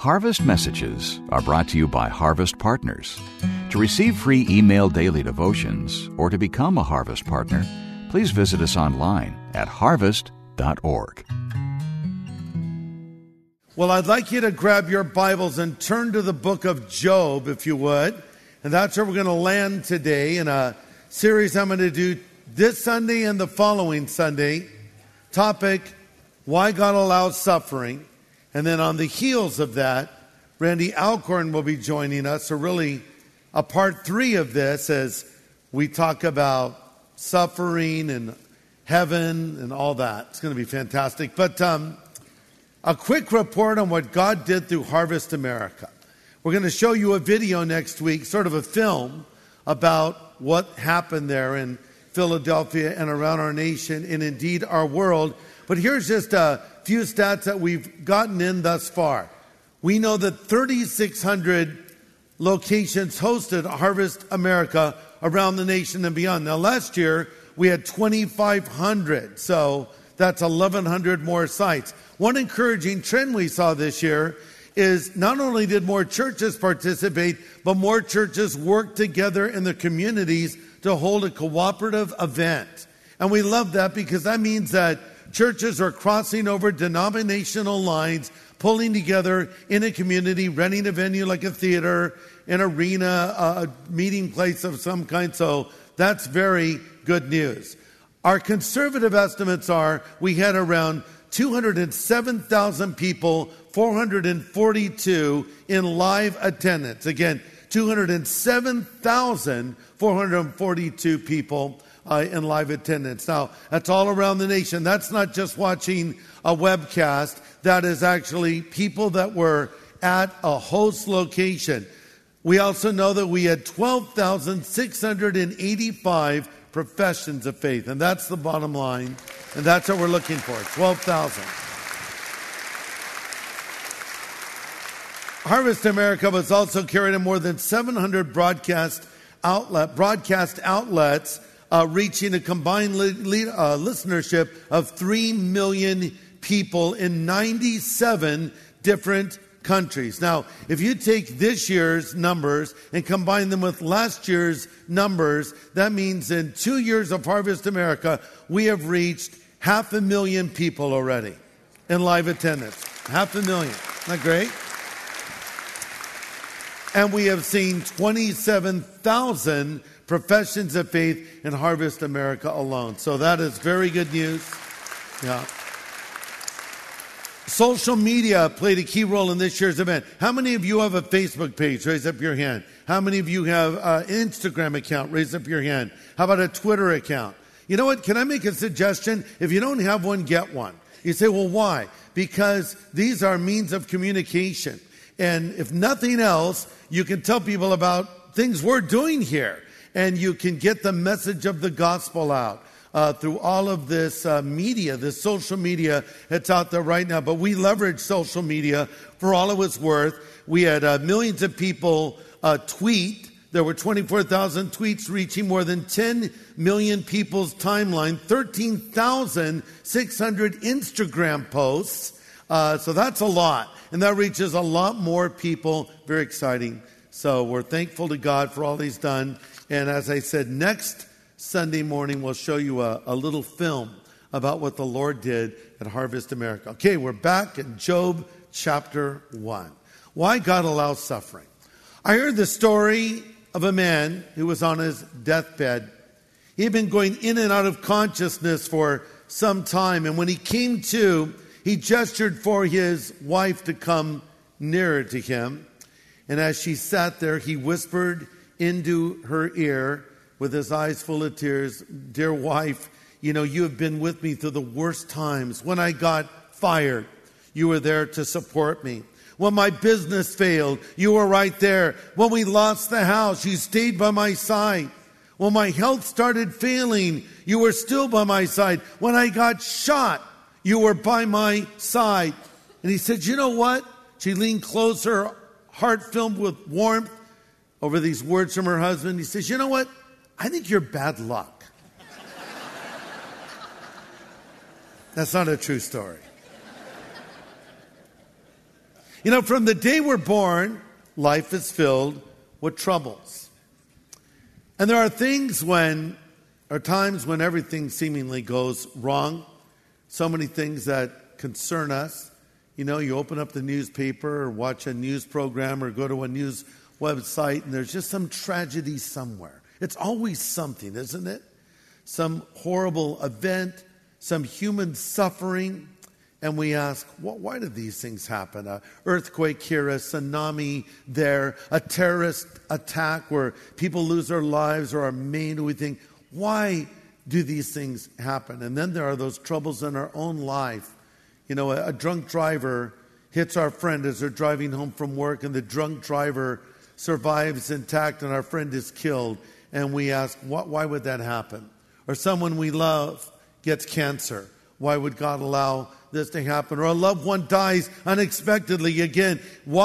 Harvest Messages are brought to you by Harvest Partners. To receive free email daily devotions or to become a Harvest Partner, please visit us online at harvest.org. Well, I'd like you to grab your Bibles and turn to the book of Job, if you would. And that's where we're going to land today in a series I'm going to do this Sunday and the following Sunday. Topic, Why God Allows Suffering. And then on the heels of that, Randy Alcorn will be joining us. So really, a part 3 of this as we talk about suffering and heaven and all that. It's going to be fantastic. But a quick report on what God did through Harvest America. We're going to show you a video next week, sort of a film about what happened there in Philadelphia and around our nation and indeed our world. But here's just a few stats that we've gotten in thus far. We know that 3,600 locations hosted Harvest America around the nation and beyond. Now, last year, we had 2,500, so that's 1,100 more sites. One encouraging trend we saw this year is not only did more churches participate, but more churches worked together in the communities to hold a cooperative event. And we love that because that means that churches are crossing over denominational lines, pulling together in a community, renting a venue like a theater, an arena, a meeting place of some kind. So that's very good news. Our conservative estimates are we had around 207,000 people, 442 in live attendance. Again, 207,442 people in live attendance. Now, that's all around the nation. That's not just watching a webcast. That is actually people that were at a host location. We also know that we had 12,685 professions of faith. And that's the bottom line. And that's what we're looking for, 12,000. Harvest America was also carried in more than 700 broadcast outlets, reaching a combined listenership of 3 million people in 97 different countries. Now, if you take this year's numbers and combine them with last year's numbers, that means in 2 years of Harvest America, we have reached 500,000 people already in live attendance. 500,000. Isn't that great? And we have seen 27,000 professions of faith in Harvest America alone. So that is very good news. Yeah. Social media played a key role in this year's event. How many of you have a Facebook page? Raise up your hand. How many of you have an Instagram account? Raise up your hand. How about a Twitter account? You know what? Can I make a suggestion? If you don't have one, get one. You say, well, why? Because these are means of communication. And if nothing else, you can tell people about things we're doing here. And you can get the message of the gospel out. Through all of this media, this social media that's out there right now. But we leverage social media for all it was worth. We had millions of people tweet. There were 24,000 tweets reaching more than 10 million people's timeline, 13,600 Instagram posts. So that's a lot. And that reaches a lot more people. Very exciting. So we're thankful to God for all He's done. And as I said, next Sunday morning, we'll show you a little film about what the Lord did at Harvest America. Okay, we're back in Job chapter 1. Why God allows suffering. I heard the story of a man who was on his deathbed. He had been going in and out of consciousness for some time. And when he came to, he gestured for his wife to come nearer to him. And as she sat there, he whispered into her ear, with his eyes full of tears, dear wife, you know, you have been with me through the worst times. When I got fired, you were there to support me. When my business failed, you were right there. When we lost the house, you stayed by my side. When my health started failing, you were still by my side. When I got shot, you were by my side. And he said, you know what? She leaned closer, heart filled with warmth over these words from her husband. He says, you know what? I think you're bad luck. That's not a true story. From the day we're born, life is filled with troubles. And there are times when everything seemingly goes wrong. So many things that concern us. You open up the newspaper or watch a news program or go to a news website and there's just some tragedy somewhere. It's always something, isn't it? Some horrible event, some human suffering. And we ask, why did these things happen? An earthquake here, a tsunami there, a terrorist attack where people lose their lives or are maimed. We think, why do these things happen? And then there are those troubles in our own life. A drunk driver hits our friend as they're driving home from work, and the drunk driver survives intact and our friend is killed. And we ask, why would that happen? Or someone we love gets cancer. Why would God allow this to happen? Or a loved one dies unexpectedly again.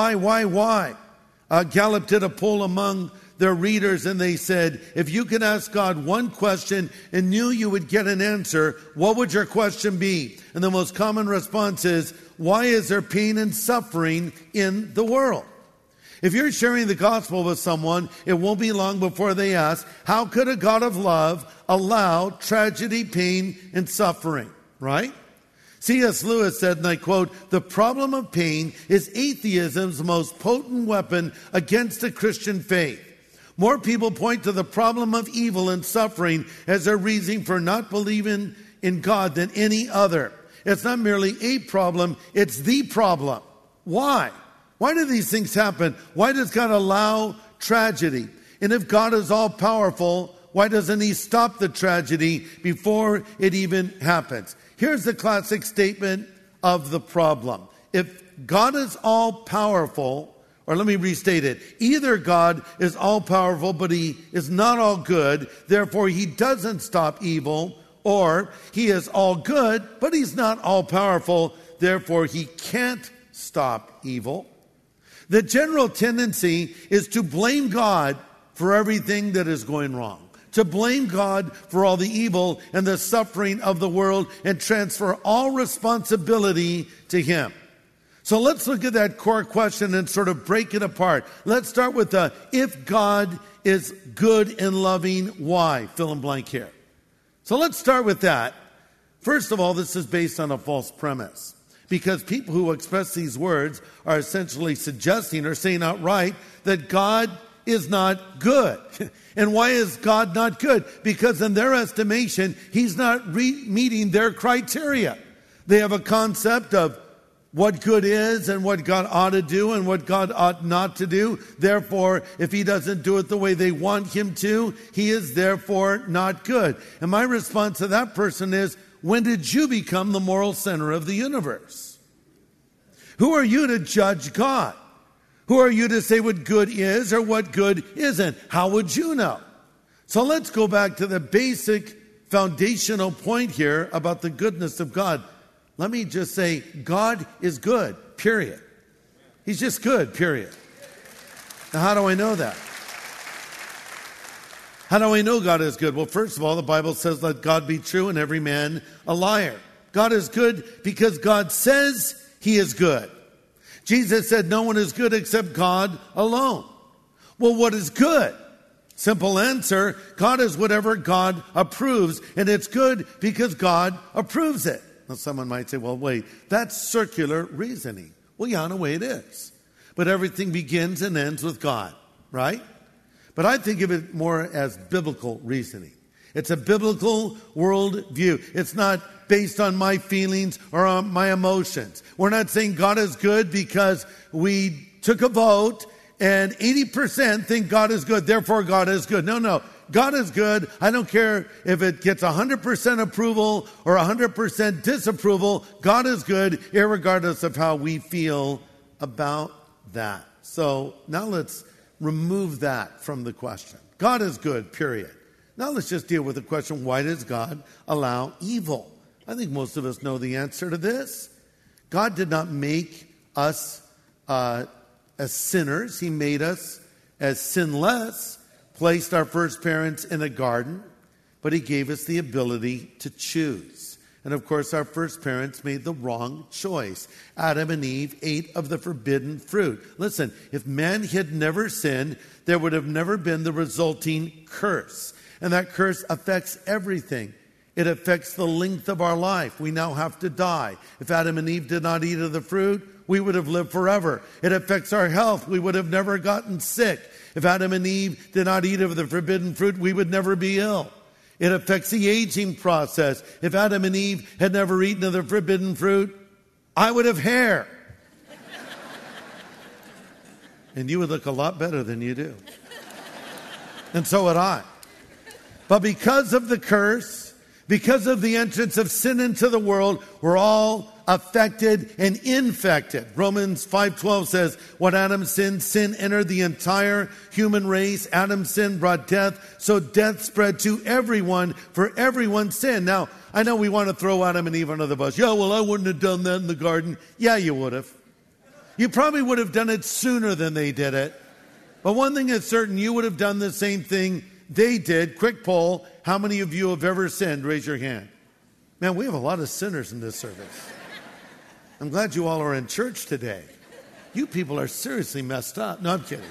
Why? Gallup did a poll among their readers, and they said, if you could ask God one question and knew you would get an answer, what would your question be? And the most common response is, why is there pain and suffering in the world? If you're sharing the gospel with someone, it won't be long before they ask, how could a God of love allow tragedy, pain, and suffering? Right? C.S. Lewis said, and I quote, the problem of pain is atheism's most potent weapon against the Christian faith. More people point to the problem of evil and suffering as their reason for not believing in God than any other. It's not merely a problem, it's the problem. Why? Why do these things happen? Why does God allow tragedy? And if God is all-powerful, why doesn't he stop the tragedy before it even happens? Here's the classic statement of the problem. If God is all-powerful, or let me restate it. Either God is all-powerful, but he is not all good, therefore he doesn't stop evil, or he is all good, but he's not all-powerful, therefore he can't stop evil. The general tendency is to blame God for everything that is going wrong, to blame God for all the evil and the suffering of the world and transfer all responsibility to him. So let's look at that core question and sort of break it apart. Let's start with if God is good and loving, why? Fill in blank here. So let's start with that. First of all, this is based on a false premise, because people who express these words are essentially suggesting or saying outright that God is not good. And why is God not good? Because in their estimation, he's not meeting their criteria. They have a concept of what good is and what God ought to do and what God ought not to do. Therefore, if he doesn't do it the way they want him to, he is therefore not good. And my response to that person is, when did you become the moral center of the universe? Who are you to judge God? Who are you to say what good is or what good isn't? How would you know? So let's go back to the basic foundational point here about the goodness of God. Let me just say, God is good, period. He's just good, period. Now, how do I know that? How do I know God is good? Well, first of all, the Bible says, let God be true and every man a liar. God is good because God says he is good. Jesus said, no one is good except God alone. Well, what is good? Simple answer, God is whatever God approves, and it's good because God approves it. Now, someone might say, well, wait, that's circular reasoning. Well, yeah, in a way it is. But everything begins and ends with God, right? But I think of it more as biblical reasoning. It's a biblical worldview. It's not based on my feelings or on my emotions. We're not saying God is good because we took a vote and 80% think God is good, therefore God is good. No. God is good. I don't care if it gets 100% approval or 100% disapproval. God is good, irregardless of how we feel about that. So now let's remove that from the question. God is good, period. Now let's just deal with the question, why does God allow evil? I think most of us know the answer to this. God did not make us as sinners. He made us as sinless, placed our first parents in a garden, but he gave us the ability to choose. And of course, our first parents made the wrong choice. Adam and Eve ate of the forbidden fruit. Listen, if man had never sinned, there would have never been the resulting curse. And that curse affects everything. It affects the length of our life. We now have to die. If Adam and Eve did not eat of the fruit, we would have lived forever. It affects our health. We would have never gotten sick. If Adam and Eve did not eat of the forbidden fruit, we would never be ill. It affects the aging process. If Adam and Eve had never eaten of the forbidden fruit, I would have hair. And you would look a lot better than you do. And so would I. But because of the curse, because of the entrance of sin into the world, we're all affected and infected. Romans 5:12 says, when Adam sinned, sin entered the entire human race. Adam's sin brought death, so death spread to everyone, for everyone sinned. Now, I know we want to throw Adam and Eve under the bus. Yeah, well, I wouldn't have done that in the garden. Yeah, you would have. You probably would have done it sooner than they did it. But one thing is certain, you would have done the same thing they did. Quick poll, how many of you have ever sinned? Raise your hand. Man, we have a lot of sinners in this service. I'm glad you all are in church today. You people are seriously messed up. No, I'm kidding.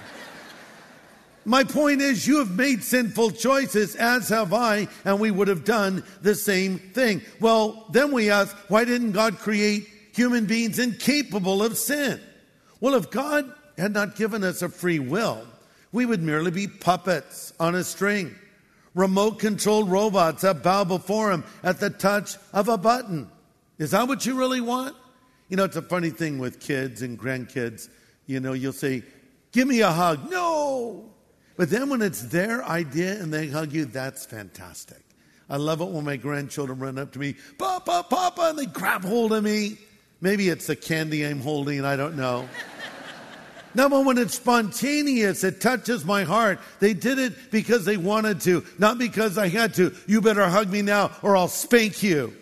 My point is, you have made sinful choices, as have I, and we would have done the same thing. Well, then we ask, why didn't God create human beings incapable of sin? Well, if God had not given us a free will, we would merely be puppets on a string, remote-controlled robots that bow before Him at the touch of a button. Is that what you really want? You know, it's a funny thing with kids and grandkids. You know, you'll say, give me a hug. No. But then when it's their idea and they hug you, that's fantastic. I love it when my grandchildren run up to me, Papa, Papa, and they grab hold of me. Maybe it's the candy I'm holding, I don't know. No, but when it's spontaneous, it touches my heart. They did it because they wanted to, not because I had to. You better hug me now or I'll spank you.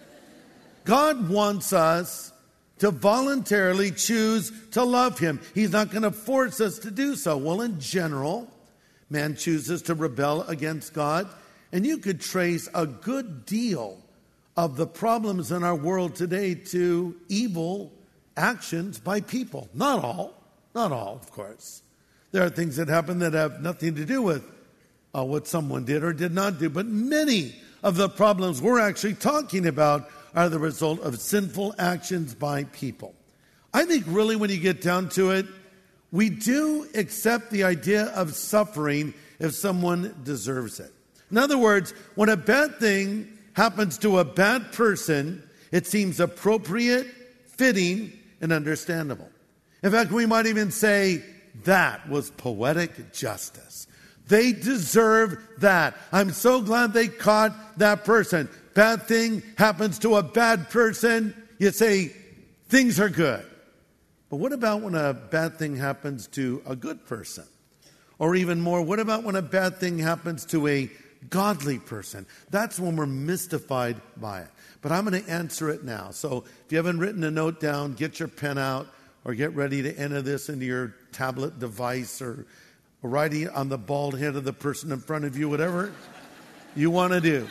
God wants us to voluntarily choose to love Him. He's not going to force us to do so. Well, in general, man chooses to rebel against God, and you could trace a good deal of the problems in our world today to evil actions by people. Not all, of course. There are things that happen that have nothing to do with what someone did or did not do, but many of the problems we're actually talking about are the result of sinful actions by people. I think really when you get down to it, we do accept the idea of suffering if someone deserves it. In other words, when a bad thing happens to a bad person, it seems appropriate, fitting, and understandable. In fact, we might even say that was poetic justice. They deserve that. I'm so glad they caught that person. Bad thing happens to a bad person, you say, things are good. But what about when a bad thing happens to a good person? Or even more, what about when a bad thing happens to a godly person? That's when we're mystified by it. But I'm going to answer it now. So if you haven't written a note down, get your pen out or get ready to enter this into your tablet device or writing on the bald head of the person in front of you, whatever you want to do.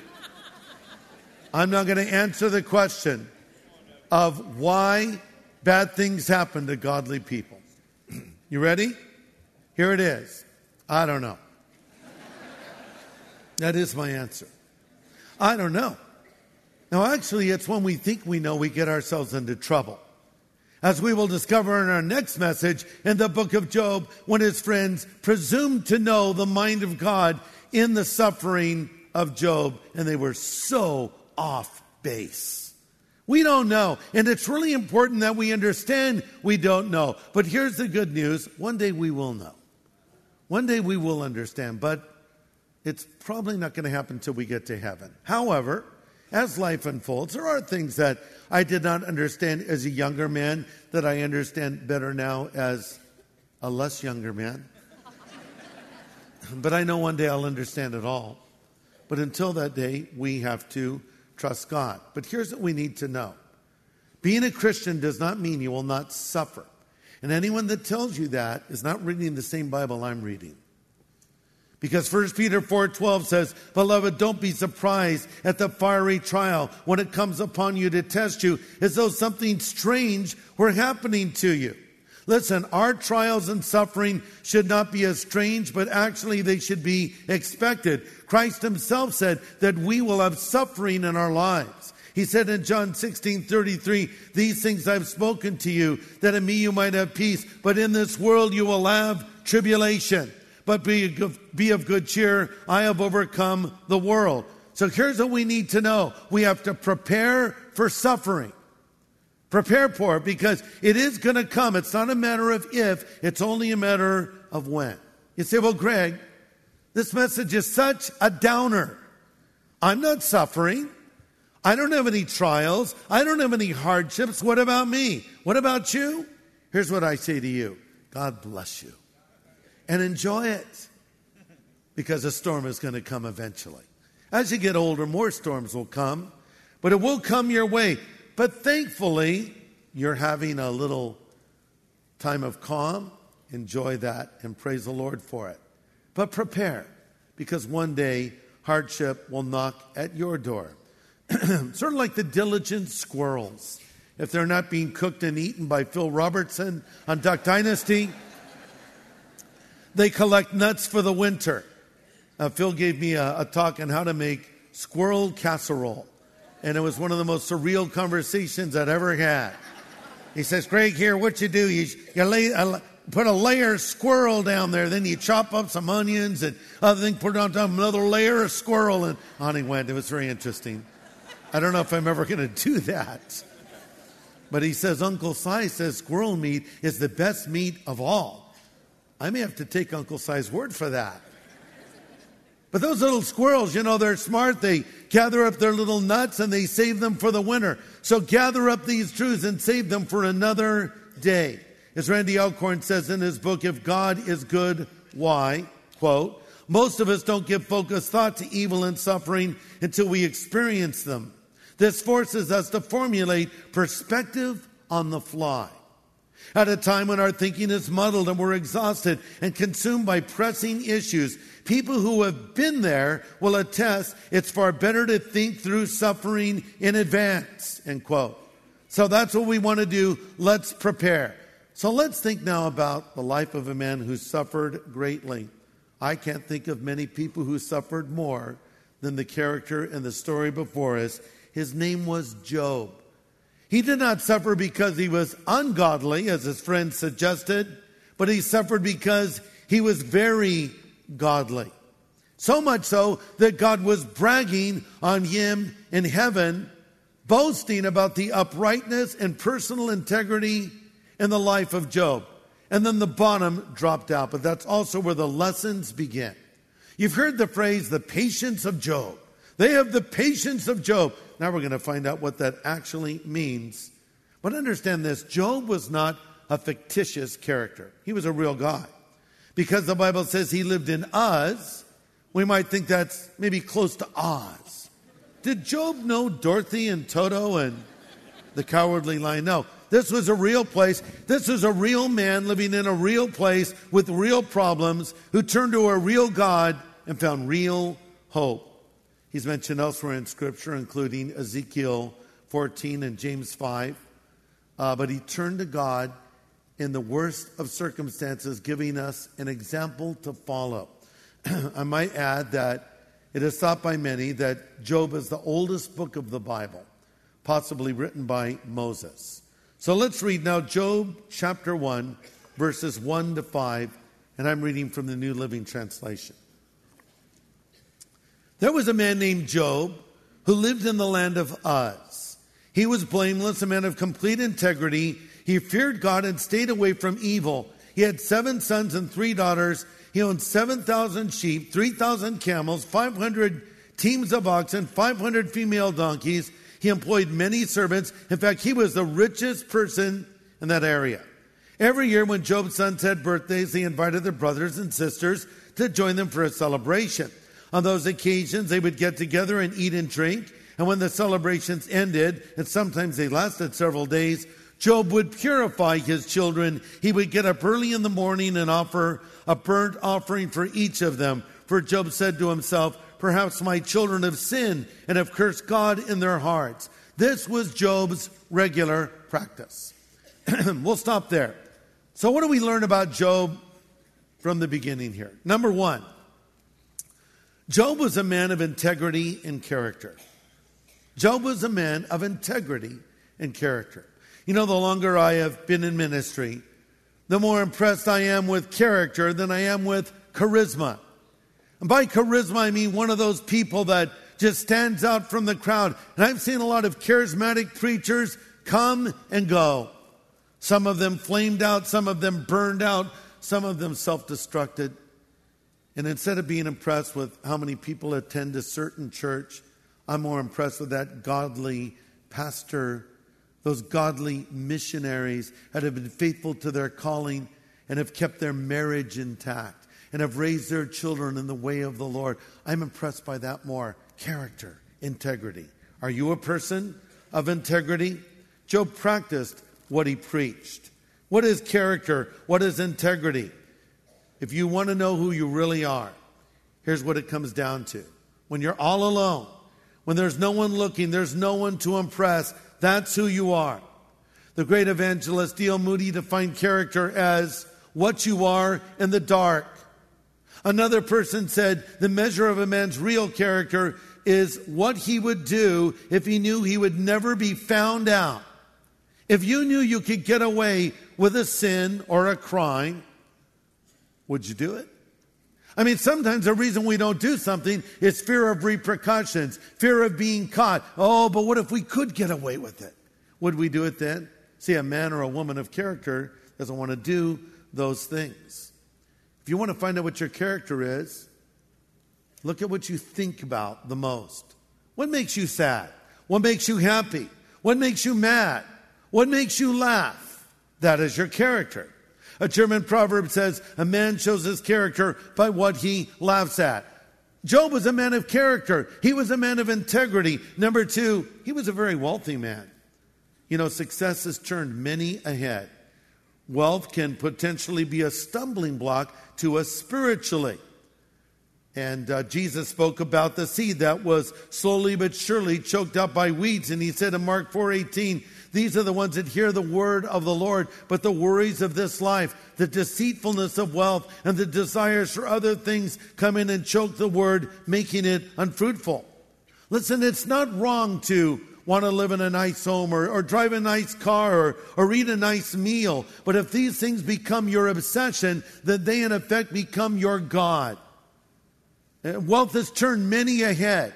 I'm not going to answer the question of why bad things happen to godly people. You ready? Here it is. I don't know. That is my answer. I don't know. Now, actually, it's when we think we know we get ourselves into trouble. As we will discover in our next message in the book of Job, when his friends presumed to know the mind of God in the suffering of Job, and they were so off base. We don't know, and it's really important that we understand we don't know. But here's the good news. One day we will know. One day we will understand, but it's probably not going to happen until we get to heaven. However, as life unfolds, there are things that I did not understand as a younger man that I understand better now as a less younger man. But I know one day I'll understand it all. But until that day, we have to trust God. But here's what we need to know. Being a Christian does not mean you will not suffer. And anyone that tells you that is not reading the same Bible I'm reading. Because 1 Peter 4:12 says, beloved, don't be surprised at the fiery trial when it comes upon you to test you as though something strange were happening to you. Listen, our trials and suffering should not be as strange, but actually they should be expected. Christ himself said that we will have suffering in our lives. He said in John 16:33, these things I've spoken to you, that in me you might have peace, but in this world you will have tribulation. But be of good cheer, I have overcome the world. So here's what we need to know. We have to prepare for suffering. Prepare for it because it is going to come. It's not a matter of if, it's only a matter of when. You say, well, Greg, this message is such a downer. I'm not suffering. I don't have any trials. I don't have any hardships. What about me? What about you? Here's what I say to you. God bless you. And enjoy it. Because a storm is going to come eventually. As you get older, more storms will come. But it will come your way. But thankfully, you're having a little time of calm. Enjoy that and praise the Lord for it. But prepare, because one day hardship will knock at your door. Sort of like the diligent squirrels. If they're not being cooked and eaten by Phil Robertson on Duck Dynasty, they collect nuts for the winter. Phil gave me a talk on how to make squirrel casserole. And it was one of the most surreal conversations I'd ever had. He says, Greg, here, what you do, you put a layer of squirrel down there, then you chop up some onions and other things, put it on top of another layer of squirrel, and on he went. It was very interesting. I don't know if I'm ever going to do that. But he says, Uncle Si says squirrel meat is the best meat of all. I may have to take Uncle Si's word for that. But those little squirrels, they're smart. They gather up their little nuts and they save them for the winter. So gather up these truths and save them for another day. As Randy Alcorn says in his book, If God is Good, Why? Quote, most of us don't give focused thought to evil and suffering until we experience them. This forces us to formulate perspective on the fly. At a time when our thinking is muddled and we're exhausted and consumed by pressing issues, people who have been there will attest it's far better to think through suffering in advance, end quote. So that's what we want to do. Let's prepare. So let's think now about the life of a man who suffered greatly. I can't think of many people who suffered more than the character in the story before us. His name was Job. He did not suffer because he was ungodly, as his friends suggested, but he suffered because he was very godly. So much so that God was bragging on him in heaven, boasting about the uprightness and personal integrity in the life of Job. And then the bottom dropped out, but that's also where the lessons begin. You've heard the phrase, the patience of Job. They have the patience of Job. Now we're going to find out what that actually means. But understand this, Job was not a fictitious character. He was a real guy. Because the Bible says he lived in Uz, we might think that's maybe close to Oz. Did Job know Dorothy and Toto and the Cowardly Lion? No. This was a real place. This was a real man living in a real place with real problems who turned to a real God and found real hope. He's mentioned elsewhere in Scripture, including Ezekiel 14 and James 5. But he turned to God in the worst of circumstances, giving us an example to follow. I might add that it is thought by many that Job is the oldest book of the Bible, possibly written by Moses. So let's read now Job chapter 1, verses 1 to 5, and I'm reading from the New Living Translation. There was a man named Job who lived in the land of Uz. He was blameless, a man of complete integrity. He feared God and stayed away from evil. He had 7 sons and 3 daughters. He owned 7,000 sheep, 3,000 camels, 500 teams of oxen, 500 female donkeys. He employed many servants. In fact, he was the richest person in that area. Every year when Job's sons had birthdays, they invited their brothers and sisters to join them for a celebration. On those occasions, they would get together and eat and drink. And when the celebrations ended, and sometimes they lasted several days, Job would purify his children. He would get up early in the morning and offer a burnt offering for each of them, For Job said to himself, perhaps my children have sinned and have cursed God in their hearts. This was Job's regular practice. We'll stop there. So what do we learn about Job from the beginning here? Number one, Job was a man of integrity and character. Job was a man of integrity and character. You know, the longer I have been in ministry, the more impressed I am with character than I am with charisma. And by charisma, I mean one of those people that just stands out from the crowd. And I've seen a lot of charismatic preachers come and go. Some of them flamed out, some of them burned out, some of them self-destructed. And instead of being impressed with how many people attend a certain church, I'm more impressed with that godly pastor, those godly missionaries that have been faithful to their calling and have kept their marriage intact and have raised their children in the way of the Lord. I'm impressed by that more. Character, integrity. Are you a person of integrity? Job practiced what he preached. What is character? What is integrity? If you want to know who you really are, here's what it comes down to. When you're all alone, when there's no one looking, there's no one to impress, that's who you are. The great evangelist D.L. Moody defined character as what you are in the dark. Another person said the measure of a man's real character is what he would do if he knew he would never be found out. If you knew you could get away with a sin or a crime, would you do it? I mean, sometimes the reason we don't do something is fear of repercussions, fear of being caught. Oh, but what if we could get away with it? Would we do it then? See, a man or a woman of character doesn't want to do those things. If you want to find out what your character is, look at what you think about the most. What makes you sad? What makes you happy? What makes you mad? What makes you laugh? That is your character. A German proverb says, a man shows his character by what he laughs at. Job was a man of character. He was a man of integrity. Number two, he was a very wealthy man. You know, success has turned many ahead. Wealth can potentially be a stumbling block to us spiritually. And Jesus spoke about the seed that was slowly but surely choked up by weeds. And he said in Mark 4:18, these are the ones that hear the word of the Lord, but the worries of this life, the deceitfulness of wealth, and the desires for other things come in and choke the word, making it unfruitful. Listen, it's not wrong to want to live in a nice home or drive a nice car or eat a nice meal. But if these things become your obsession, then they in effect become your God. Wealth has turned many ahead.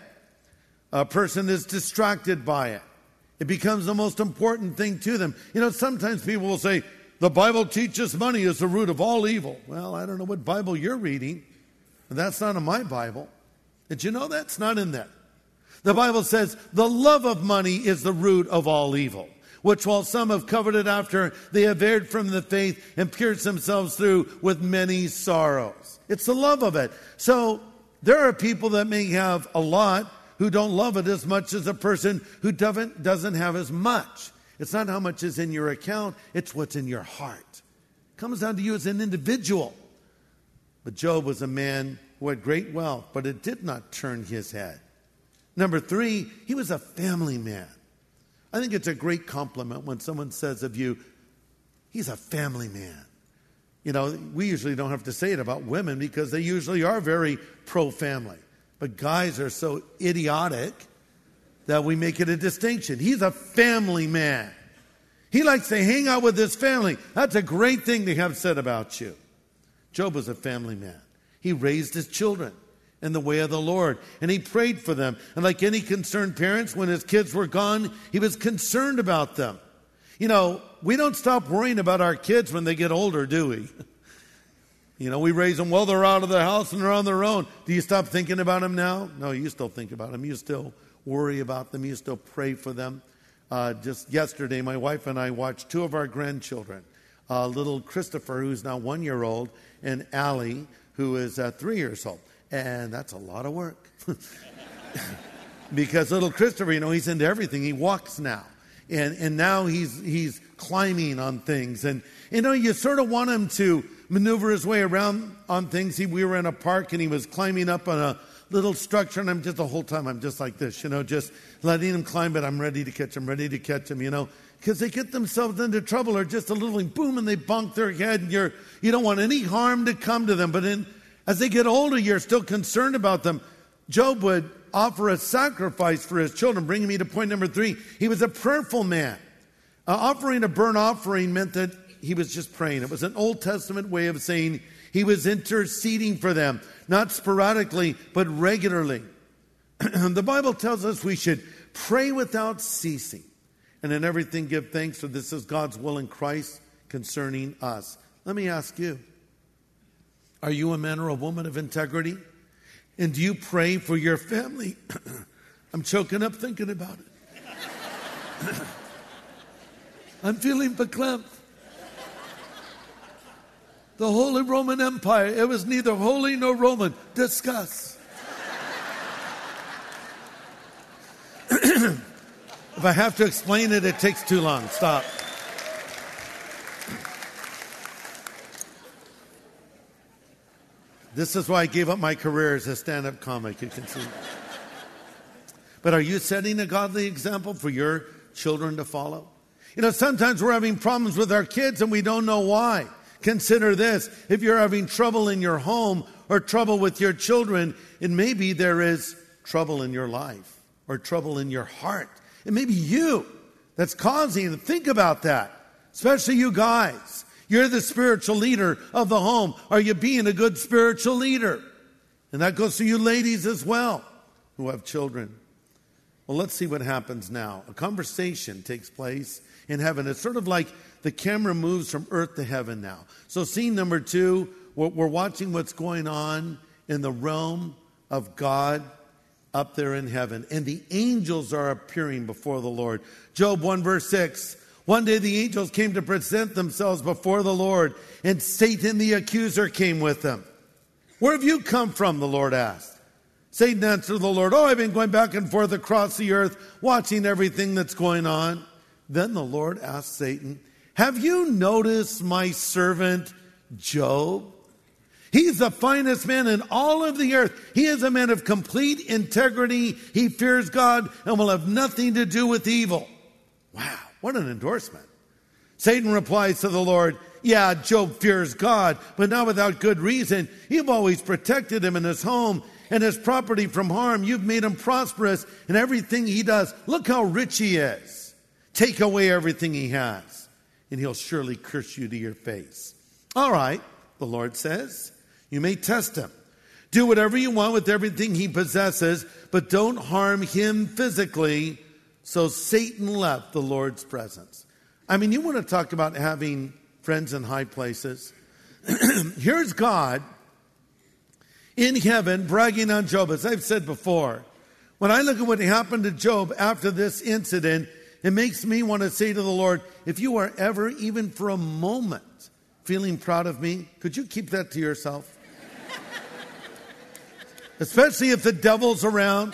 A person is distracted by it. It becomes the most important thing to them. You know, sometimes people will say, the Bible teaches money is the root of all evil. Well, I don't know what Bible you're reading. But that's not in my Bible. Did you know that's not in there? The Bible says the love of money is the root of all evil, which while some have coveted after, they have erred from the faith and pierced themselves through with many sorrows. It's the love of it. So there are people that may have a lot who don't love it as much as a person who doesn't have as much. It's not how much is in your account, it's what's in your heart. It comes down to you as an individual. But Job was a man who had great wealth, but it did not turn his head. Number three, he was a family man. I think it's a great compliment when someone says of you, he's a family man. You know, we usually don't have to say it about women because they usually are very pro-family. But guys are so idiotic that we make it a distinction. He's a family man. He likes to hang out with his family. That's a great thing to have said about you. Job was a family man. He raised his children in the way of the Lord, and he prayed for them. And like any concerned parents, when his kids were gone, he was concerned about them. You know, we don't stop worrying about our kids when they get older, do we? You know, we raise them, well, they're out of the house and they're on their own. Do you stop thinking about them now? No, you still think about them. You still worry about them. You still pray for them. Just yesterday, my wife and I watched two of our grandchildren, little Christopher, who's now 1 year old, and Allie, who is 3 years old. And that's a lot of work. Because little Christopher, you know, he's into everything. He walks now. And now he's climbing on things. And, you know, you sort of want him to maneuver his way around on things. We were in a park and he was climbing up on a little structure, and the whole time I'm just like this, just letting him climb, but I'm ready to catch him, because they get themselves into trouble or just a little boom and they bonk their head, and you don't want any harm to come to them. But as they get older, you're still concerned about them. Job would offer a sacrifice for his children, bringing me to point number 3. He was a prayerful man. Offering a burnt offering meant that he was just praying. It was an Old Testament way of saying he was interceding for them, not sporadically, but regularly. The Bible tells us we should pray without ceasing, and in everything give thanks, for this is God's will in Christ concerning us. Let me ask you, are you a man or a woman of integrity? And do you pray for your family? I'm choking up thinking about it. I'm feeling verklempt. The Holy Roman Empire, it was neither holy nor Roman. Discuss. If I have to explain it, it takes too long. Stop. This is why I gave up my career as a stand-up comic, you can see. But are you setting a godly example for your children to follow? Sometimes we're having problems with our kids and we don't know why. Consider this. If you're having trouble in your home or trouble with your children, and maybe there is trouble in your life or trouble in your heart. It may be you that's causing it. Think about that, especially you guys. You're the spiritual leader of the home. Are you being a good spiritual leader? And that goes to you ladies as well who have children. Well, let's see what happens now. A conversation takes place in heaven. It's sort of like the camera moves from earth to heaven now. So scene number 2, we're watching what's going on in the realm of God up there in heaven. And the angels are appearing before the Lord. Job 1 verse 6. One day the angels came to present themselves before the Lord, and Satan the accuser came with them. Where have you come from? The Lord asked. Satan answered the Lord, I've been going back and forth across the earth, watching everything that's going on. Then the Lord asked Satan, have you noticed my servant Job? He's the finest man in all of the earth. He is a man of complete integrity. He fears God and will have nothing to do with evil. Wow, what an endorsement. Satan replies to the Lord, yeah, Job fears God, but not without good reason. You've always protected him in his home and his property from harm. You've made him prosperous in everything he does. Look how rich he is. Take away everything he has, and he'll surely curse you to your face. All right, the Lord says, you may test him. Do whatever you want with everything he possesses, but don't harm him physically. So Satan left the Lord's presence. I mean, you want to talk about having friends in high places? Here's God in heaven bragging on Job. As I've said before, when I look at what happened to Job after this incident, it makes me want to say to the Lord, if you are ever, even for a moment, feeling proud of me, could you keep that to yourself? Especially if the devil's around.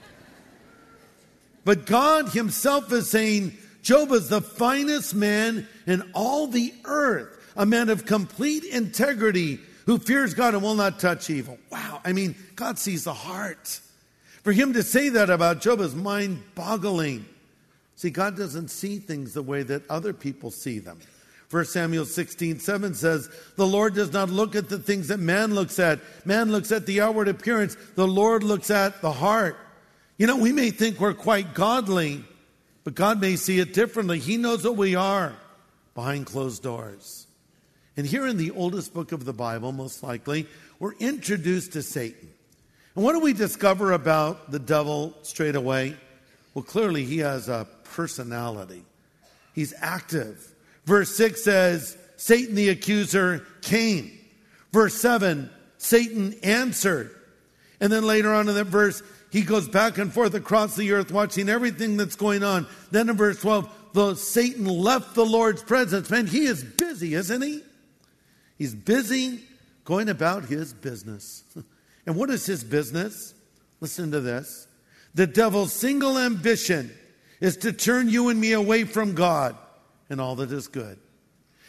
But God himself is saying, Job is the finest man in all the earth, a man of complete integrity who fears God and will not touch evil. Wow, I mean, God sees the heart. For him to say that about Job is mind-boggling. See, God doesn't see things the way that other people see them. 1 Samuel 16:7 says, the Lord does not look at the things that man looks at. Man looks at the outward appearance. The Lord looks at the heart. We may think we're quite godly, but God may see it differently. He knows what we are behind closed doors. And here in the oldest book of the Bible, most likely, we're introduced to Satan. And what do we discover about the devil straight away? Well, clearly he has a personality. He's active. Verse 6 says, Satan the accuser came. Verse 7, Satan answered. And then later on in that verse, he goes back and forth across the earth watching everything that's going on. Then in verse 12, Satan left the Lord's presence. Man, he is busy, isn't he? He's busy going about his business. And what is his business? Listen to this. The devil's single ambition is to turn you and me away from God and all that is good.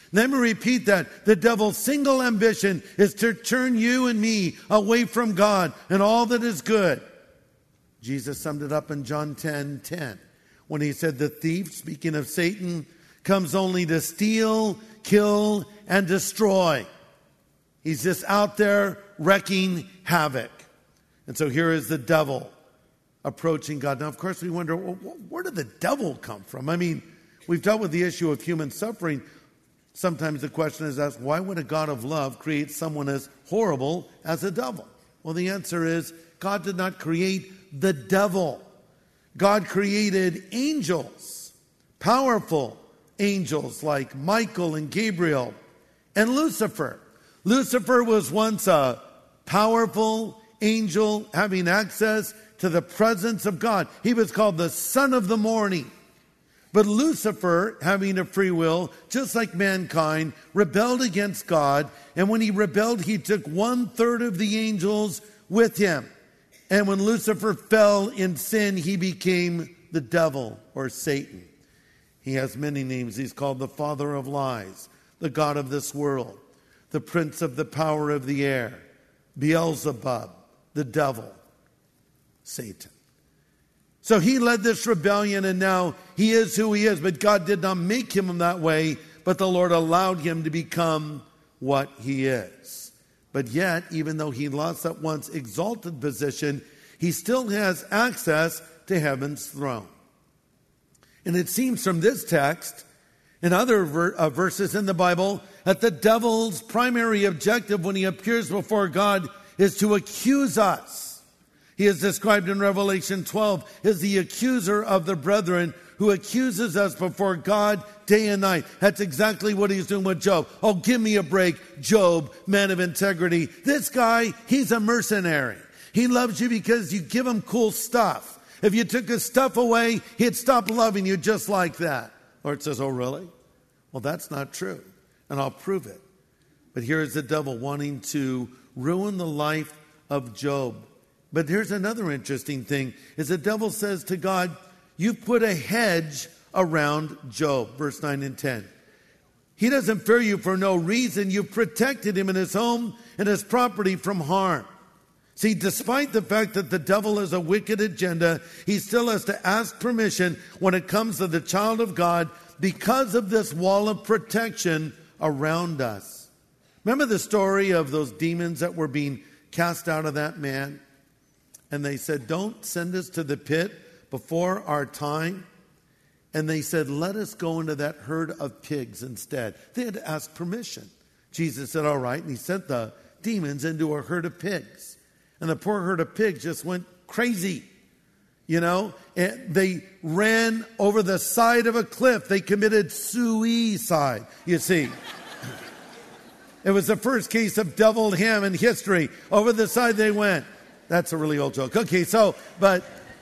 Let me repeat that. The devil's single ambition is to turn you and me away from God and all that is good. Jesus summed it up in John 10:10 when he said, the thief, speaking of Satan, comes only to steal, kill, and destroy. He's just out there wreaking havoc. And so here is the devil approaching God. Now, of course, we wonder, well, where did the devil come from? I mean, we've dealt with the issue of human suffering. Sometimes the question is asked, why would a God of love create someone as horrible as a devil? Well, the answer is, God did not create the devil. God created angels, powerful angels like Michael and Gabriel and Lucifer. Lucifer was once a powerful angel having access to the presence of God. He was called the son of the morning. But Lucifer, having a free will, just like mankind, rebelled against God. And when he rebelled, he took 1/3 of the angels with him. And when Lucifer fell in sin, he became the devil or Satan. He has many names. He's called the father of lies, the god of this world, the prince of the power of the air, Beelzebub, the devil, Satan. So he led this rebellion, and now he is who he is. But God did not make him that way, but the Lord allowed him to become what he is. But yet, even though he lost that once exalted position, he still has access to heaven's throne. And it seems from this text and other verses in the Bible that the devil's primary objective when he appears before God is to accuse us. He is described in Revelation 12 as the accuser of the brethren, who accuses us before God day and night. That's exactly what he's doing with Job. Oh, give me a break, Job, man of integrity. This guy, he's a mercenary. He loves you because you give him cool stuff. If you took his stuff away, he'd stop loving you just like that. Lord says, oh, really? Well, that's not true, and I'll prove it. But here's the devil wanting to ruin the life of Job. But here's another interesting thing, is the devil says to God, you've put a hedge around Job, verse 9 and 10. He doesn't fear you for no reason. You've protected him and his home and his property from harm. See, despite the fact that the devil has a wicked agenda, he still has to ask permission when it comes to the child of God because of this wall of protection around us. Remember the story of those demons that were being cast out of that man? And they said, don't send us to the pit before our time. And they said, let us go into that herd of pigs instead. They had to ask permission. Jesus said, all right. And he sent the demons into a herd of pigs. And the poor herd of pigs just went crazy. You know, and they ran over the side of a cliff. They committed suicide, you see. It was the first case of deviled ham in history. Over the side they went. That's a really old joke. Okay, so, but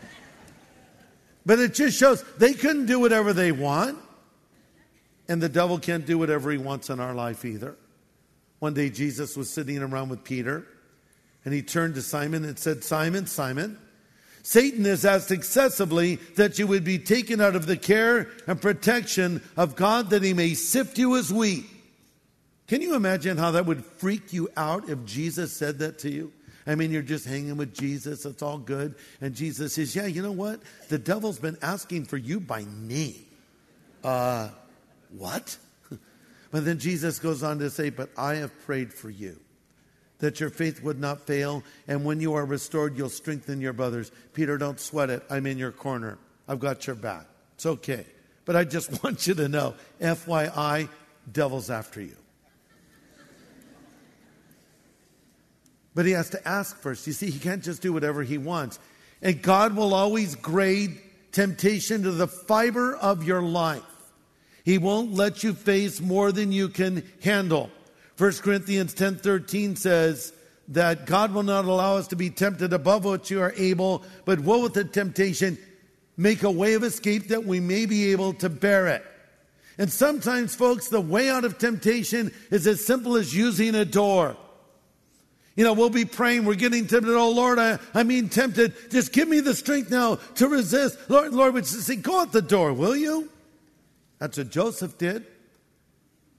it just shows they couldn't do whatever they want. And the devil can't do whatever he wants in our life either. One day Jesus was sitting around with Peter, and he turned to Simon and said, Simon, Simon, Satan has asked excessively that you would be taken out of the care and protection of God, that he may sift you as wheat. Can you imagine how that would freak you out if Jesus said that to you? I mean, you're just hanging with Jesus. It's all good. And Jesus says, yeah, you know what? The devil's been asking for you by name. What? But then Jesus goes on to say, but I have prayed for you, that your faith would not fail. And when you are restored, you'll strengthen your brothers. Peter, don't sweat it. I'm in your corner. I've got your back. It's okay. But I just want you to know, FYI, devil's after you. But he has to ask first. You see, he can't just do whatever he wants. And God will always grade temptation to the fiber of your life. He won't let you face more than you can handle. 1 Corinthians 10:13 says that God will not allow us to be tempted above what you are able, but woe with the temptation, make a way of escape that we may be able to bear it. And sometimes, folks, the way out of temptation is as simple as using a door. You know, we'll be praying, we're getting tempted. Oh, Lord, I'm being tempted. Just give me the strength now to resist. Lord would say, go out the door, will you? That's what Joseph did.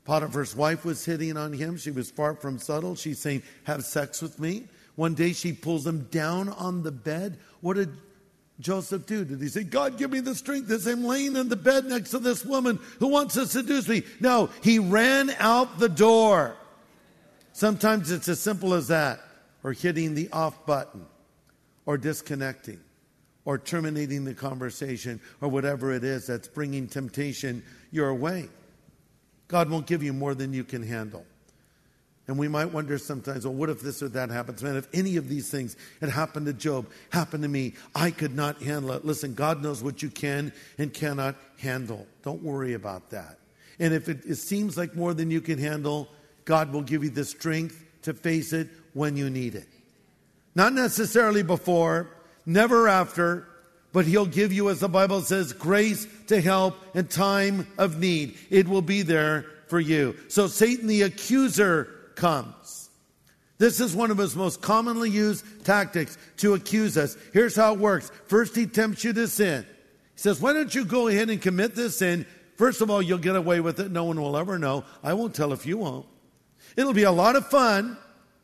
Potiphar's wife was hitting on him. She was far from subtle. She's saying, have sex with me. One day she pulls him down on the bed. What did Joseph do? Did he say, God, give me the strength as I'm laying in the bed next to this woman who wants to seduce me? No, he ran out the door. Sometimes it's as simple as that, or hitting the off button, or disconnecting, or terminating the conversation, or whatever it is that's bringing temptation your way. God won't give you more than you can handle. And we might wonder sometimes, well, what if this or that happens? Man, if any of these things had happened to Job, happened to me, I could not handle it. Listen, God knows what you can and cannot handle. Don't worry about that. And if it seems like more than you can handle, God will give you the strength to face it when you need it. Not necessarily before, never after, but he'll give you, as the Bible says, grace to help in time of need. It will be there for you. So Satan, the accuser, comes. This is one of his most commonly used tactics to accuse us. Here's how it works. First, he tempts you to sin. He says, why don't you go ahead and commit this sin? First of all, you'll get away with it. No one will ever know. I won't tell if you won't. It'll be a lot of fun,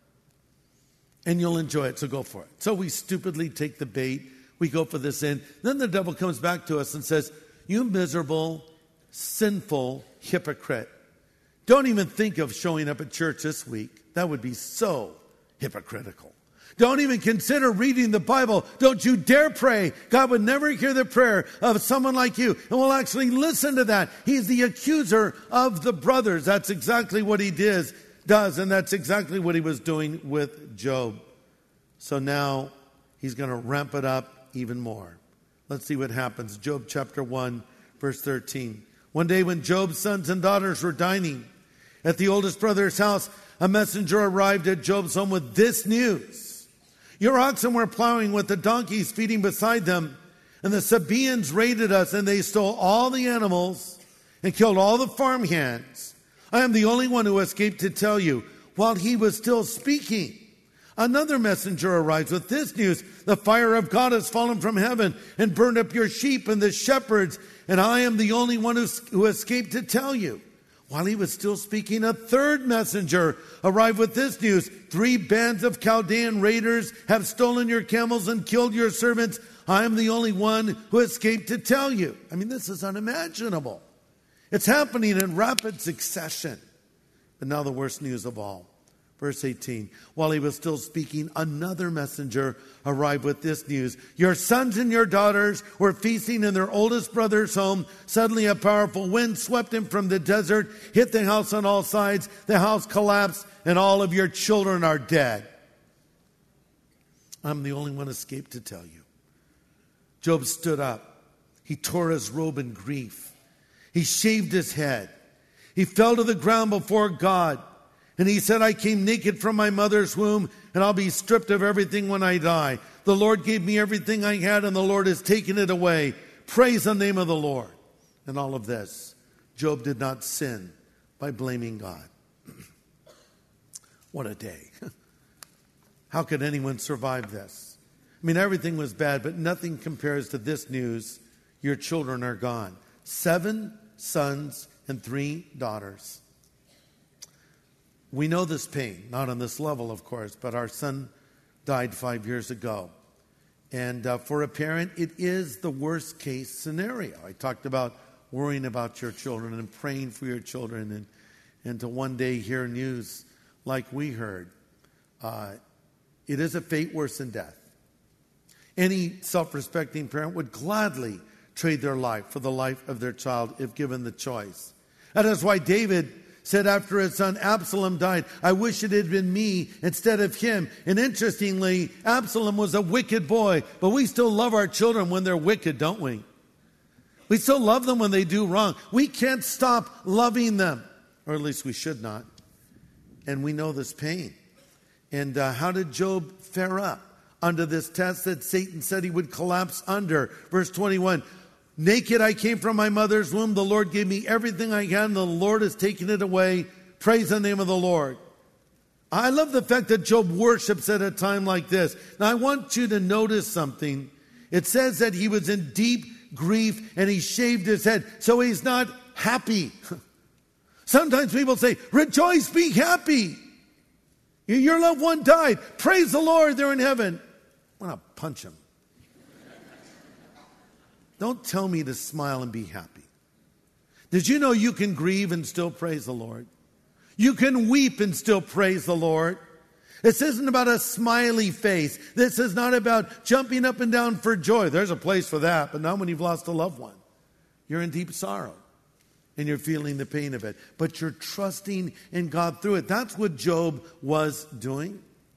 and you'll enjoy it, so go for it. So we stupidly take the bait. We go for the sin. Then the devil comes back to us and says, you miserable, sinful hypocrite. Don't even think of showing up at church this week. That would be so hypocritical. Don't even consider reading the Bible. Don't you dare pray. God would never hear the prayer of someone like you and will actually listen to that. He's the accuser of the brothers. That's exactly what he does, and that's exactly what he was doing with Job. So now he's going to ramp it up even more. Let's see what happens. Job chapter 1, verse 13. One day when Job's sons and daughters were dining at the oldest brother's house, a messenger arrived at Job's home with this news. Your oxen were plowing with the donkeys feeding beside them, and the Sabaeans raided us, and they stole all the animals and killed all the farm hands. I am the only one who escaped to tell you. While he was still speaking, another messenger arrives with this news. The fire of God has fallen from heaven and burned up your sheep and the shepherds, and I am the only one who escaped to tell you. While he was still speaking, a third messenger arrived with this news. 3 bands of Chaldean raiders have stolen your camels and killed your servants. I am the only one who escaped to tell you. I mean, this is unimaginable. It's happening in rapid succession. But now the worst news of all. Verse 18, while he was still speaking, another messenger arrived with this news. Your sons and your daughters were feasting in their oldest brother's home. Suddenly a powerful wind swept in from the desert, hit the house on all sides. The house collapsed, and all of your children are dead. I'm the only one escaped to tell you. Job stood up. He tore his robe in grief. He shaved his head. He fell to the ground before God. And he said, I came naked from my mother's womb, and I'll be stripped of everything when I die. The Lord gave me everything I had, and the Lord has taken it away. Praise the name of the Lord. And all of this, Job did not sin by blaming God. What a day. How could anyone survive this? I mean, everything was bad, but nothing compares to this news. Your children are gone. 7 sons and 3 daughters. We know this pain, not on this level, of course, but our son died 5 years ago. And for a parent, it is the worst case scenario. I talked about worrying about your children and praying for your children and to one day hear news like we heard. It is a fate worse than death. Any self-respecting parent would gladly trade their life for the life of their child if given the choice. That is why David said after his son Absalom died, I wish it had been me instead of him. And interestingly, Absalom was a wicked boy, but we still love our children when they're wicked, don't we? We still love them when they do wrong. We can't stop loving them, or at least we should not. And we know this pain. And how did Job fare up under this test that Satan said he would collapse under? Verse 21, naked I came from my mother's womb. The Lord gave me everything I had, and the Lord has taken it away. Praise the name of the Lord. I love the fact that Job worships at a time like this. Now, I want you to notice something. It says that he was in deep grief and he shaved his head. So he's not happy. Sometimes people say, rejoice, be happy. Your loved one died. Praise the Lord, they're in heaven. I want to punch him. Don't tell me to smile and be happy. Did you know you can grieve and still praise the Lord? You can weep and still praise the Lord. This isn't about a smiley face. This is not about jumping up and down for joy. There's a place for that, but not when you've lost a loved one. You're in deep sorrow and you're feeling the pain of it, but you're trusting in God through it. That's what Job was doing.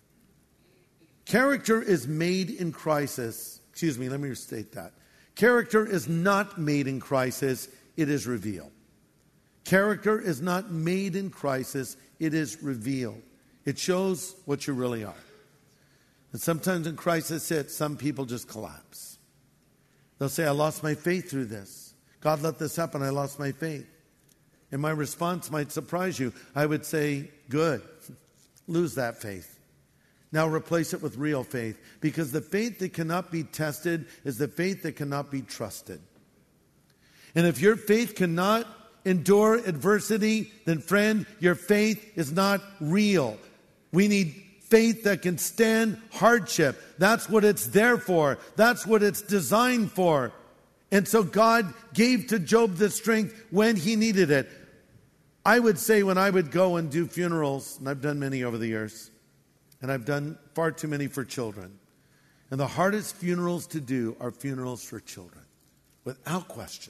Character is made in crisis. Excuse me, let me restate that. Character is not made in crisis, it is revealed. Character is not made in crisis, it is revealed. It shows what you really are. And sometimes when crisis hits, some people just collapse. They'll say, I lost my faith through this. God let this happen, I lost my faith. And my response might surprise you. I would say, good, lose that faith. Now replace it with real faith. Because the faith that cannot be tested is the faith that cannot be trusted. And if your faith cannot endure adversity, then friend, your faith is not real. We need faith that can stand hardship. That's what it's there for. That's what it's designed for. And so God gave to Job the strength when he needed it. I would say when I would go and do funerals, and I've done many over the years, and I've done far too many for children. And the hardest funerals to do are funerals for children, without question.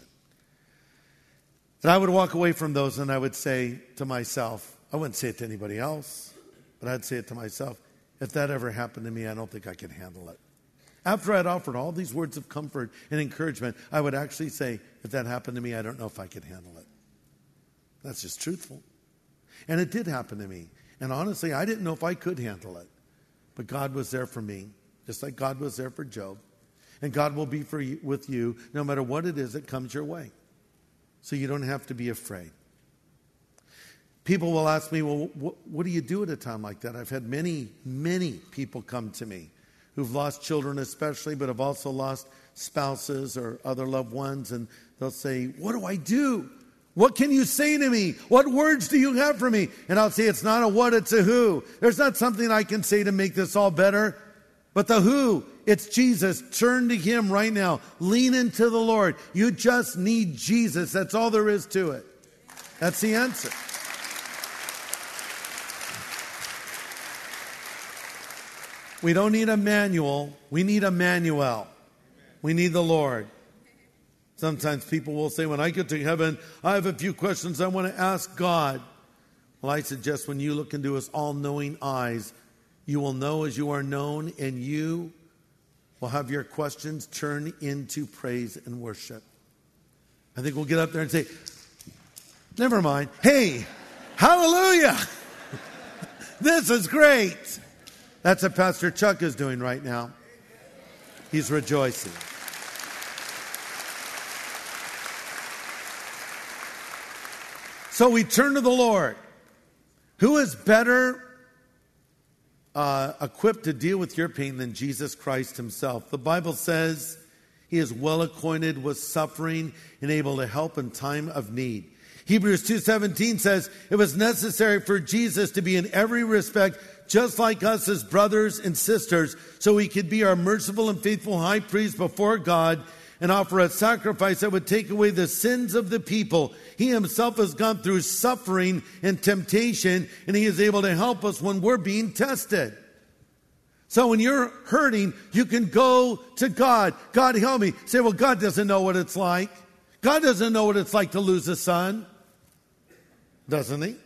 And I would walk away from those and I would say to myself, I wouldn't say it to anybody else, but I'd say it to myself, if that ever happened to me, I don't think I could handle it. After I'd offered all these words of comfort and encouragement, I would actually say, if that happened to me, I don't know if I could handle it. That's just truthful. And it did happen to me. And honestly, I didn't know if I could handle it. But God was there for me, just like God was there for Job. And God will be with you no matter what it is that comes your way. So you don't have to be afraid. People will ask me, well, what do you do at a time like that? I've had many, many people come to me who've lost children especially, but have also lost spouses or other loved ones. And they'll say, what do I do? What can you say to me? What words do you have for me? And I'll say, it's not a what, it's a who. There's not something I can say to make this all better. But the who, it's Jesus. Turn to him right now. Lean into the Lord. You just need Jesus. That's all there is to it. That's the answer. We don't need a manual. We need Emmanuel. We need the Lord. Sometimes people will say, when I get to heaven, I have a few questions I want to ask God. Well, I suggest when you look into his all-knowing eyes, you will know as you are known, and you will have your questions turn into praise and worship. I think we'll get up there and say, never mind. Hey, hallelujah. This is great. That's what Pastor Chuck is doing right now. He's rejoicing. So we turn to the Lord. Who is better equipped to deal with your pain than Jesus Christ himself? The Bible says he is well acquainted with suffering and able to help in time of need. Hebrews 2:17 says it was necessary for Jesus to be in every respect just like us as brothers and sisters, so he could be our merciful and faithful high priest before God and offer a sacrifice that would take away the sins of the people. He himself has gone through suffering and temptation, and he is able to help us when we're being tested. So when you're hurting, you can go to God. God, help me. Say, well, God doesn't know what it's like. God doesn't know what it's like to lose a son. Doesn't he?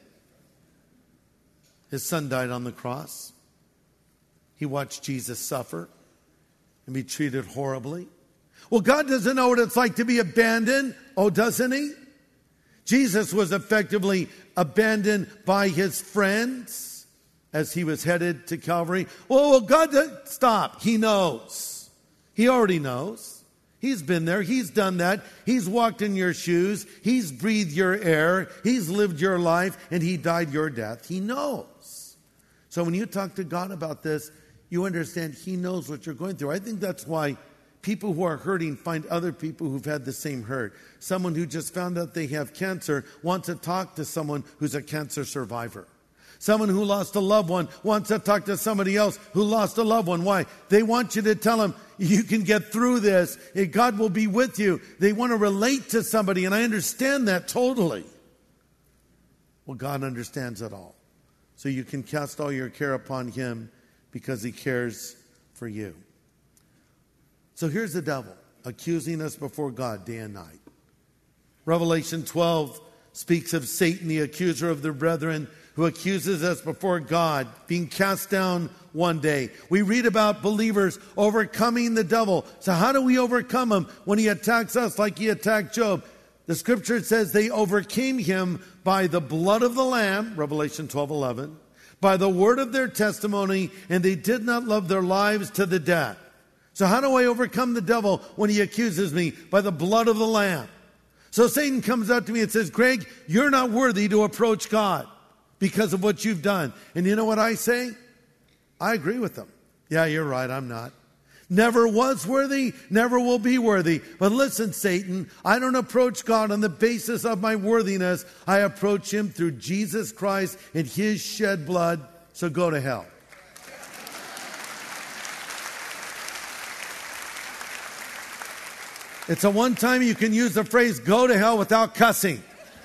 His son died on the cross. He watched Jesus suffer and be treated horribly. Well, God doesn't know what it's like to be abandoned. Oh, doesn't he? Jesus was effectively abandoned by his friends as he was headed to Calvary. Well, God, stop. He knows. He already knows. He's been there. He's done that. He's walked in your shoes. He's breathed your air. He's lived your life, and he died your death. He knows. So when you talk to God about this, you understand he knows what you're going through. I think that's why People who are hurting find other people who've had the same hurt. Someone who just found out they have cancer wants to talk to someone who's a cancer survivor. Someone who lost a loved one wants to talk to somebody else who lost a loved one. Why? They want you to tell them, you can get through this. God will be with you. They want to relate to somebody, and I understand that totally. Well, God understands it all. So you can cast all your care upon Him because He cares for you. So here's the devil accusing us before God day and night. Revelation 12 speaks of Satan, the accuser of the brethren, who accuses us before God, being cast down one day. We read about believers overcoming the devil. So how do we overcome him when he attacks us like he attacked Job? The scripture says they overcame him by the blood of the Lamb, Revelation 12:11, by the word of their testimony, and they did not love their lives to the death. So how do I overcome the devil when he accuses me? By the blood of the Lamb. So Satan comes up to me and says, Greg, you're not worthy to approach God because of what you've done. And you know what I say? I agree with them. Yeah, you're right, I'm not. Never was worthy, never will be worthy. But listen, Satan, I don't approach God on the basis of my worthiness. I approach Him through Jesus Christ and His shed blood. So go to hell. It's a one time you can use the phrase, go to hell, without cussing.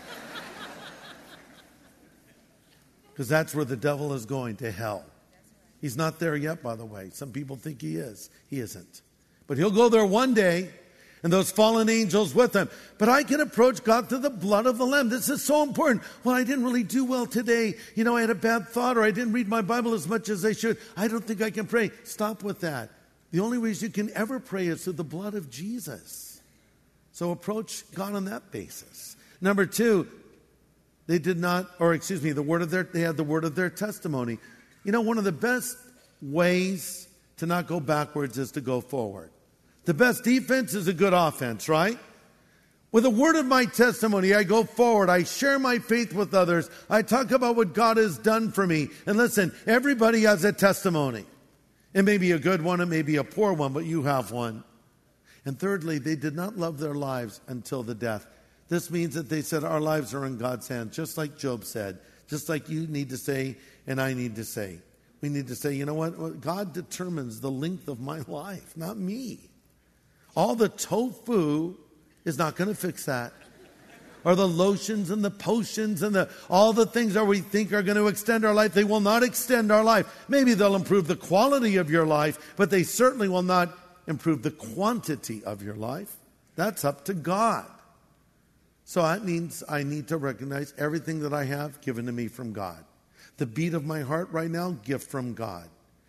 Because that's where the devil is going, to hell. He's not there yet, by the way. Some people think he is. He isn't. But he'll go there one day, and those fallen angels with him. But I can approach God through the blood of the Lamb. This is so important. Well, I didn't really do well today. I had a bad thought, or I didn't read my Bible as much as I should. I don't think I can pray. Stop with that. The only reason you can ever pray is through the blood of Jesus. So approach God on that basis. Number two, they had the word of their testimony. One of the best ways to not go backwards is to go forward. The best defense is a good offense, right? With the word of my testimony, I go forward. I share my faith with others. I talk about what God has done for me. And listen, everybody has a testimony. It may be a good one, it may be a poor one, but you have one. And thirdly, they did not love their lives until the death. This means that they said, our lives are in God's hands, just like Job said, just like you need to say and I need to say. We need to say, you know what? God determines the length of my life, not me. All the tofu is not going to fix that. Or the lotions and the potions and all the things that we think are going to extend our life, they will not extend our life. Maybe they'll improve the quality of your life, but they certainly will not improve the quantity of your life. That's up to God. So that means I need to recognize everything that I have given to me from God. The beat of my heart right now, gift from God.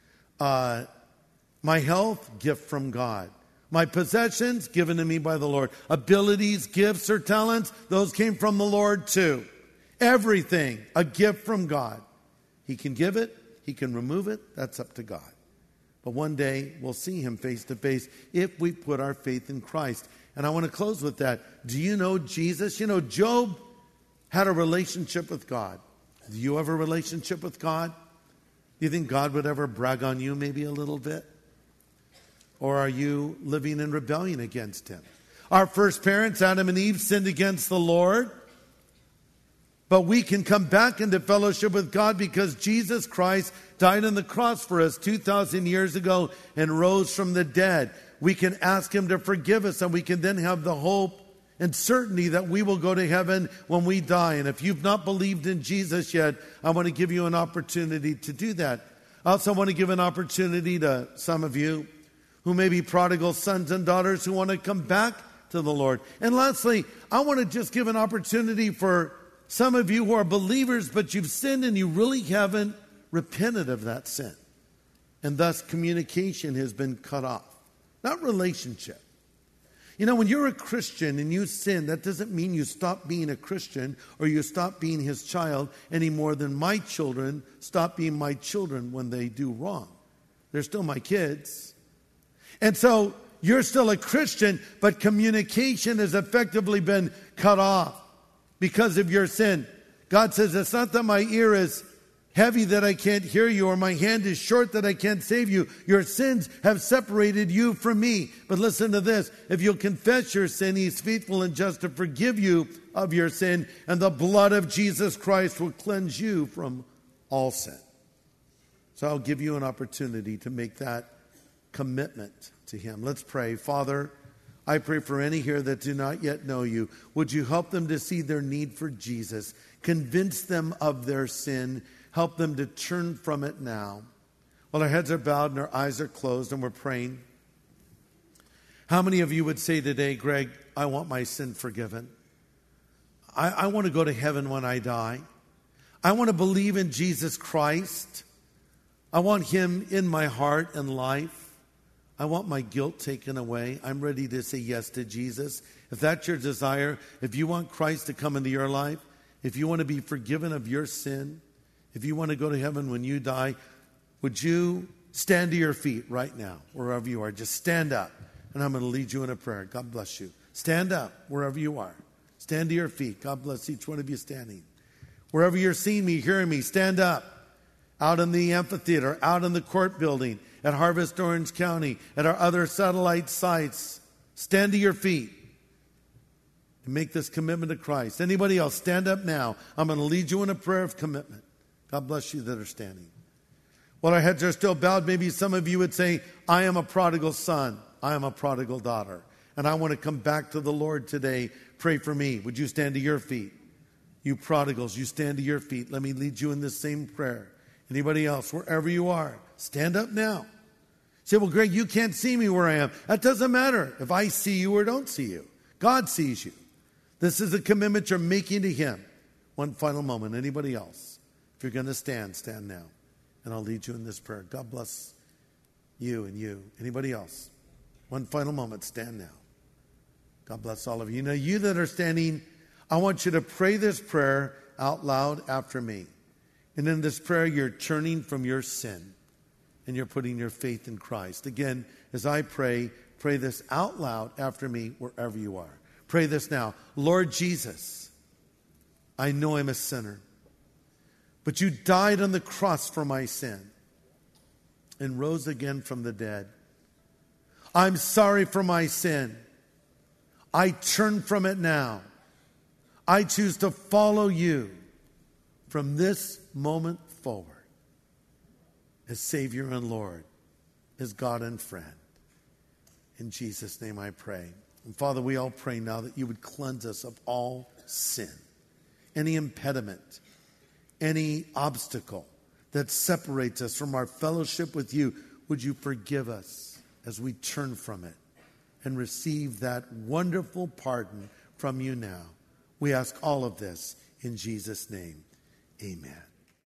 My health, gift from God. My possessions, given to me by the Lord. Abilities, gifts, or talents, those came from the Lord too. Everything, a gift from God. He can give it, He can remove it, that's up to God. But one day, we'll see Him face to face if we put our faith in Christ. And I want to close with that. Do you know Jesus? Job had a relationship with God. Do you have a relationship with God? Do you think God would ever brag on you maybe a little bit? Or are you living in rebellion against Him? Our first parents, Adam and Eve, sinned against the Lord. But we can come back into fellowship with God because Jesus Christ died on the cross for us 2,000 years ago and rose from the dead. We can ask Him to forgive us, and we can then have the hope and certainty that we will go to heaven when we die. And if you've not believed in Jesus yet, I want to give you an opportunity to do that. I also want to give an opportunity to some of you who may be prodigal sons and daughters who want to come back to the Lord. And lastly, I want to just give an opportunity for some of you who are believers, but you've sinned and you really haven't repented of that sin. And thus communication has been cut off. Not relationship. When you're a Christian and you sin, that doesn't mean you stop being a Christian or you stop being His child any more than my children stop being my children when they do wrong. They're still my kids. And so you're still a Christian, but communication has effectively been cut off because of your sin. God says, it's not that my ear is heavy that I can't hear you, or my hand is short that I can't save you. Your sins have separated you from me. But listen to this. If you'll confess your sin, he's faithful and just to forgive you of your sin, and the blood of Jesus Christ will cleanse you from all sin. So I'll give you an opportunity to make that commitment to him. Let's pray. Father, I pray for any here that do not yet know you. Would you help them to see their need for Jesus? Convince them of their sin. Help them to turn from it now. While our heads are bowed and our eyes are closed and we're praying, how many of you would say today, Greg, I want my sin forgiven? I want to go to heaven when I die. I want to believe in Jesus Christ. I want him in my heart and life. I want my guilt taken away. I'm ready to say yes to Jesus. If that's your desire, if you want Christ to come into your life, if you want to be forgiven of your sin, if you want to go to heaven when you die, would you stand to your feet right now, wherever you are? Just stand up, and I'm going to lead you in a prayer. God bless you. Stand up wherever you are. Stand to your feet. God bless each one of you standing. Wherever you're seeing me, hearing me, stand up. Out in the amphitheater, out in the court building, at Harvest Orange County, at our other satellite sites. Stand to your feet and make this commitment to Christ. Anybody else, stand up now. I'm going to lead you in a prayer of commitment. God bless you that are standing. While our heads are still bowed, maybe some of you would say, I am a prodigal son. I am a prodigal daughter. And I want to come back to the Lord today. Pray for me. Would you stand to your feet? You prodigals, you stand to your feet. Let me lead you in this same prayer. Anybody else, wherever you are, stand up now. Say, well, Greg, you can't see me where I am. That doesn't matter if I see you or don't see you. God sees you. This is a commitment you're making to him. One final moment. Anybody else? If you're going to stand, stand now. And I'll lead you in this prayer. God bless you and you. Anybody else? One final moment. Stand now. God bless all of you. Now, you that are standing, I want you to pray this prayer out loud after me. And in this prayer, you're turning from your sin and you're putting your faith in Christ. Again, as I pray, pray this out loud after me wherever you are. Pray this now. Lord Jesus, I know I'm a sinner, but you died on the cross for my sin and rose again from the dead. I'm sorry for my sin. I turn from it now. I choose to follow you from this moment forward as Savior and Lord, as God and friend. In Jesus' name I pray. And Father, we all pray now that you would cleanse us of all sin, any impediment, any obstacle that separates us from our fellowship with you. Would you forgive us as we turn from it and receive that wonderful pardon from you now? We ask all of this in Jesus' name. Amen.